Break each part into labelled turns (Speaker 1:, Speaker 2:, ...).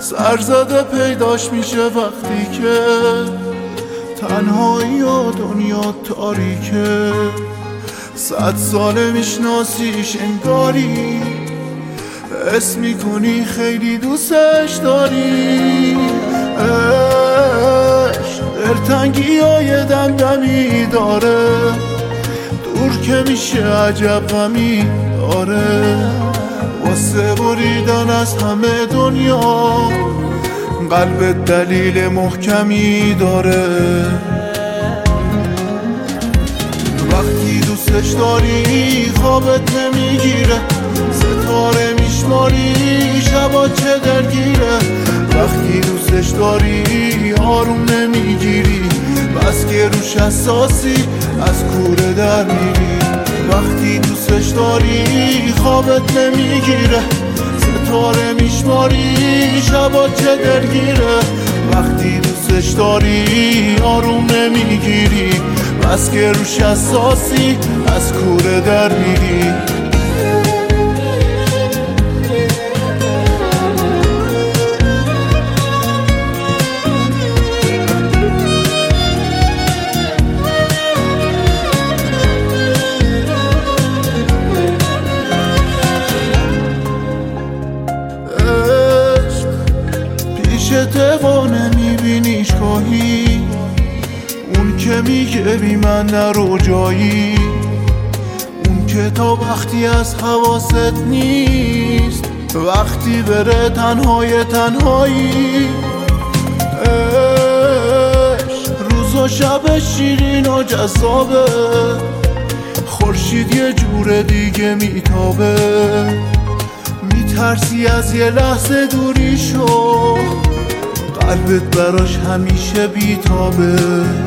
Speaker 1: سرزده پیداش میشه وقتی که تنهایی و دنیا تاریکه. 100 ساله میشناسیش انگاری، حس میکنی خیلی دوستش داری. دلتنگی های دمدمی داره، دور که میشه عجب غمی داره. واسه بریدن از همه دنیا قلب دلیل محکمی داره. وقتی دوستش داری خوابت نمیگیره، ستاره میشماری شبا چه درگیره. وقتی دوستش داری آروم نمیگیری، بس که روش حساسی از کوره در میری. وقتی دوستش داری خوابت نمیگیره، ستاره میشماری شبا چه درگیره. وقتی دوستش داری آروم نمیگیری، بس که روش حساسی از کوره در میری. تقا نمیبینیش گاهی، اون که میگه بی من نرو جایی. اون که تا وقتی از حواست نیست، وقتی بره تنهای تنهایی. روز و شب شیرین و جذابه، خورشید یه جور دیگه میتابه. میترسی از یه لحظه دوری شو، قلبت براش همیشه بیتابه.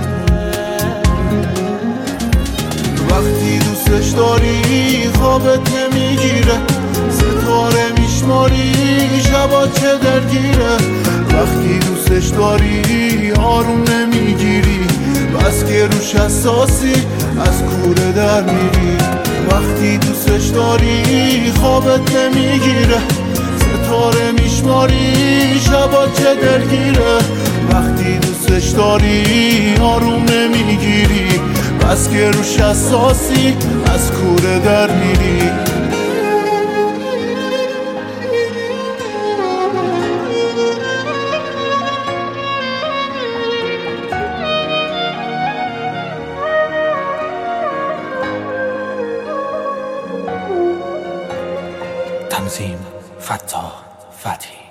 Speaker 1: وقتی دوستش داری خوابت نمیگیره، ستاره میشماری شبا چه درگیره. وقتی دوستش داری آروم نمیگیری، بس که روش حساسی از کوره در میری. وقتی دوستش داری خوابت نمیگیره، ستاره میشماری شبا چه درگیره. وقتی دوستش داری آروم نمیگیری، بس که روش حساسی از کوره در میری.
Speaker 2: تنظیم فتاح فتحی.